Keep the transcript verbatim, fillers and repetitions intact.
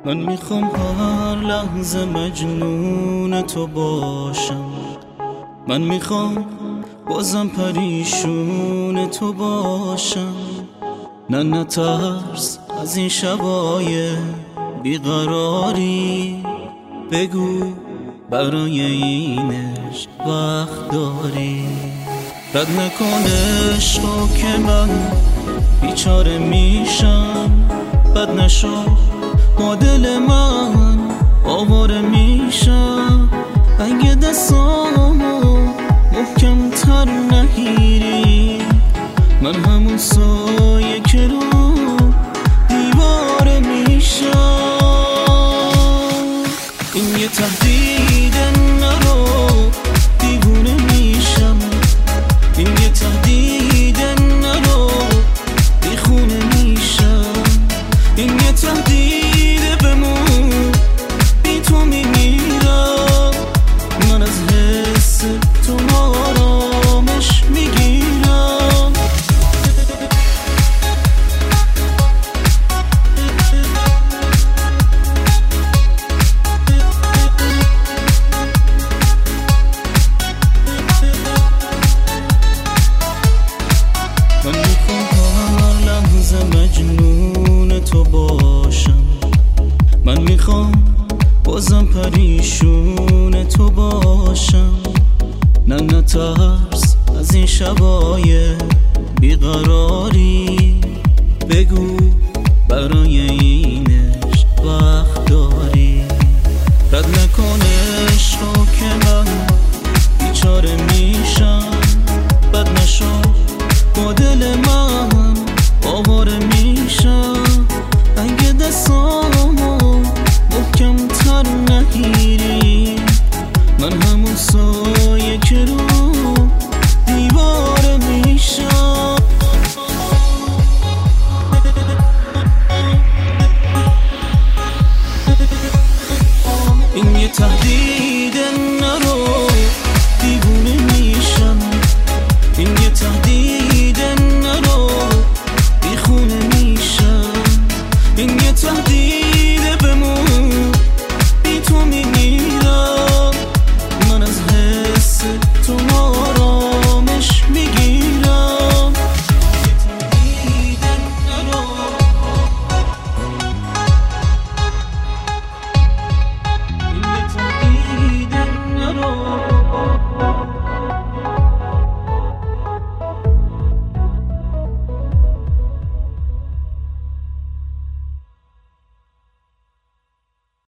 من میخوام هر لحظه مجنون تو باشم. من میخوام بازم پریشون تو باشم. نه نترس از این شبای بیقراری، بگو برای اینش وقت داری. رد نکن عشقو که من بیچاره میشم. بد نشو با دل من آواره میشم. اگه دستامو محکم تر نگیری، من همون سایه که رو دیواره میشم. این یه تهدید، نرو دیوونه میشم. این یه تهدید، نرو بیخونه میشم. این یه تهدید، بمون بی تو میمیرم. من از حس تو آرامش میگیرم. من میخوام هر لحظه مجنون تو باشم. من میخوام بازم پریشون تو باشم. نه نترس از این شبای بیقراری، بگو برای اینش وقت داری.